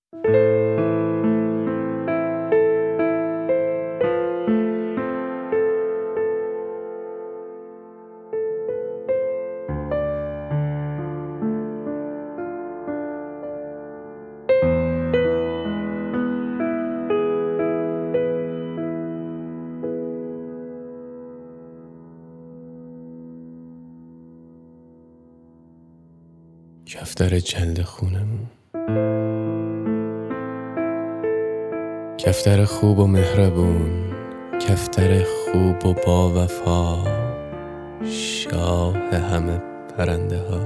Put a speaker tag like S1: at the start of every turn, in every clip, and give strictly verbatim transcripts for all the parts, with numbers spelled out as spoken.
S1: کفتر جلد خونمون، کفتر خوب و مهربون، کفتر خوب و با وفا، شاه همه پرنده ها.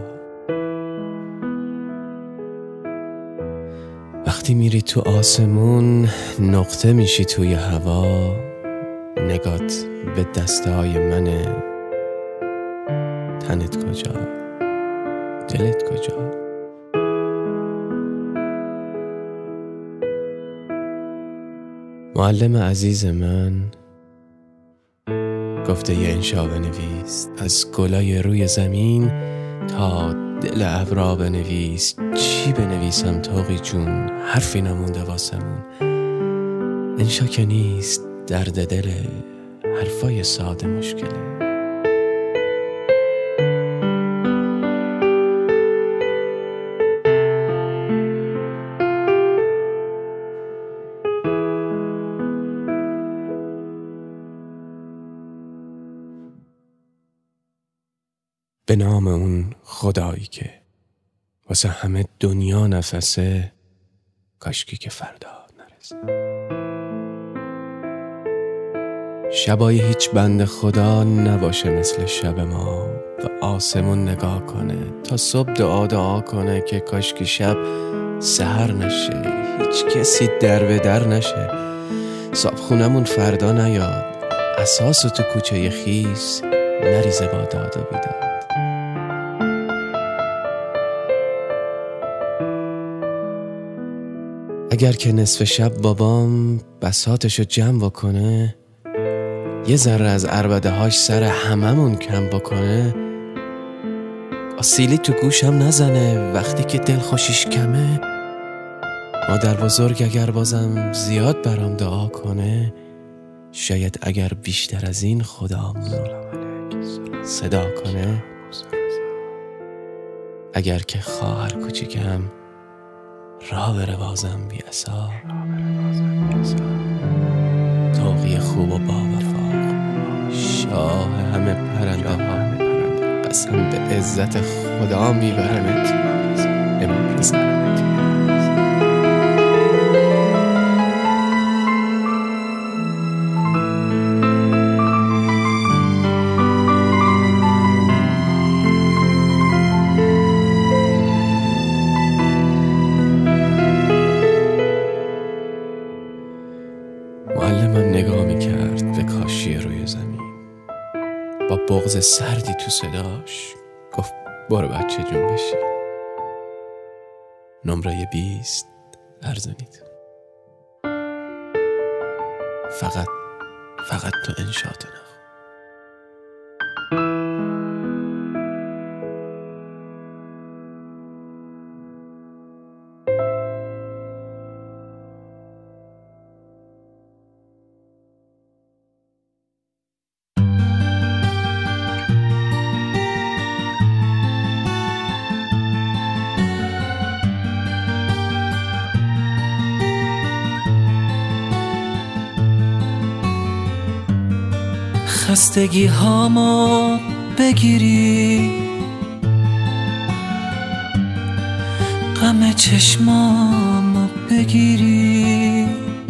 S1: وقتی میری تو آسمون نقطه میشی توی هوا، نگات به دستای منه، تنت کجا؟ دلت کجا؟ معلم عزیز من گفته یه انشا بنویس، از گلای روی زمین تا دل ابرا بنویس. چی بنویسم طوقی جون؟ حرفی نمونده واسمون. انشا که نیست، درد دله، حرفای ساده مشکله. به نام اون خدایی که واسه همه دنیا نفسه، کاشکی که فردا نرسه. شبای هیچ بند خدا نباشه مثل شب ما، به آسمون نگاه کنه تا صبح دعا دعا کنه که کاشکی شب سحر نشه، هیچ کسی در به در نشه. صاحب خونمون فردا نیاد، اساسو تو کوچه خیس نریزه با داد و بیداد. اگر که نصف شب بابام بساطشو جمع بکنه، یه ذره از عربده هاش سر هممون کم بکنه، آسیلی تو گوشم نزنه وقتی که دل خوشیش کمه. مادر بزرگ اگر بازم زیاد برام دعا کنه، شاید اگر بیشتر از این خدامون صدا کنه. اگر که خواهر کوچیکم راه بره بازم بی اثار، طوقی خوب و با وفا، شاه همه پرنده ها، قسم به عزت خدا میبرمت امروز. معلمم نگاه میکرد به کاشی روی زمین، با بغض سردی تو صداش گفت برو بچه جون بشی. نمره بیست ارزانید. فقط فقط تو انشاتو نخون.
S2: خستگی هامو بگیری، غم چشمامو بگیری،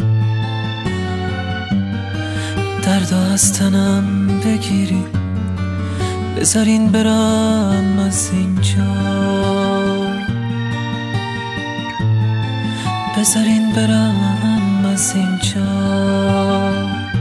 S2: درد از تنم بگیری، بذارین برم از اینجا، بذارین برم از اینجا.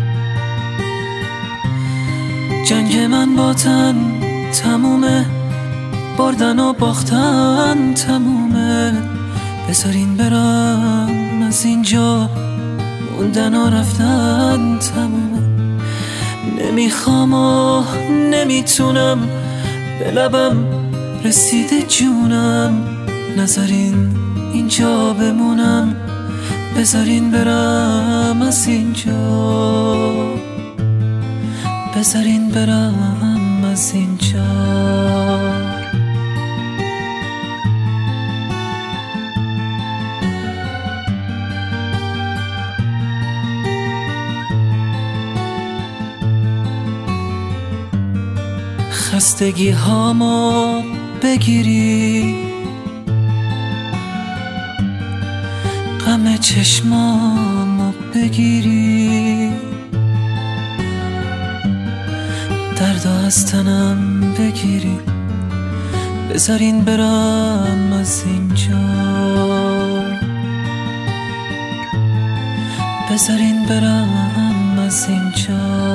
S2: جنگ من با تن تمومه، بردن و باختن تمومه، بذارین برم از اینجا، موندن و رفتن تمومه. نمیخوام و نمیتونم، به لبم رسیده جونم، نذارین اینجا بمونم، بذارین برم از اینجا، بذارین برم از اینجا. خستگی هامو بگیری، غم چشمامو بگیری، درد از تنم بگیری، بذارین برم از اینجا، بذارین برم از اینجا.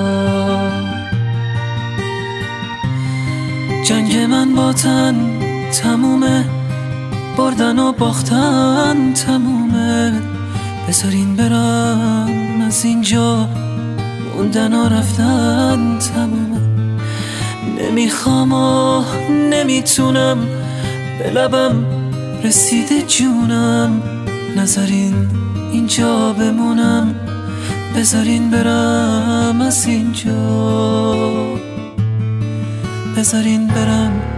S2: جنگ من با تن تمومه، بردن و باختن تمومه، بذارین برم از اینجا، موندن و رفتن تمومه. نمیخوام و نمیتونم، به لبم رسیده جونم، نذارین اینجا بمونم، بذارین برم از اینجا، بذارین برم